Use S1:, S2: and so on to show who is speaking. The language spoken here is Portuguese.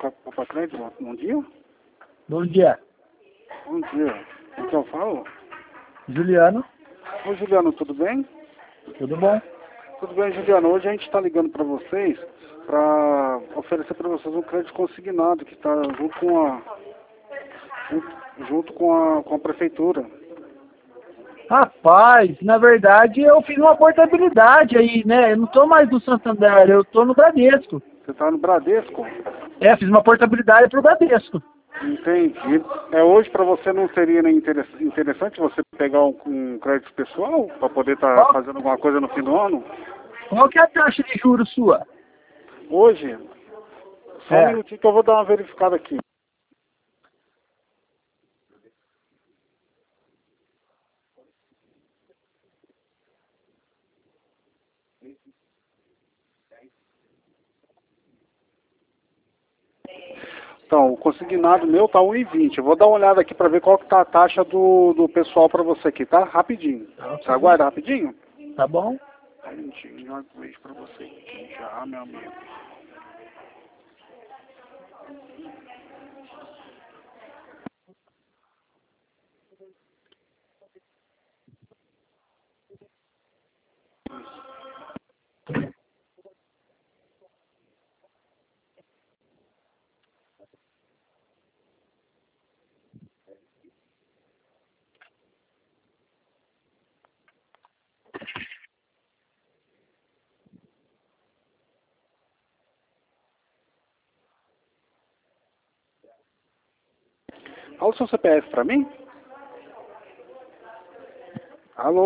S1: Copa Crédito, bom dia.
S2: Bom dia.
S1: Bom dia. O que eu falo?
S2: Juliano,
S1: Oi, Juliano, tudo bem?
S2: tudo bom?
S1: Tudo bem, Juliano. Hoje a gente está ligando para vocês para oferecer para vocês um crédito consignado que está junto com a prefeitura.
S2: Rapaz, na verdade eu fiz uma portabilidade aí, né? Eu não tô mais no Santander, eu tô no Bradesco.
S1: Você está no Bradesco?
S2: Fiz uma portabilidade pro Bradesco.
S1: Entendi. Hoje para você não seria nem interessante você pegar um crédito pessoal para poder estar
S2: Qual,
S1: fazendo alguma coisa no fim do ano?
S2: qual que é a taxa de juros sua?
S1: Hoje, só um minutinho que eu vou dar uma verificada aqui. Então, o consignado meu tá 1,20. Eu vou dar uma olhada aqui para ver qual que tá a taxa do pessoal para você aqui, tá? Rapidinho. Você aguarda rapidinho?
S2: Tá bom?
S1: Um minutinho, eu vejo para você aqui já, meu amigo. Fala o seu CPF para mim. Alô?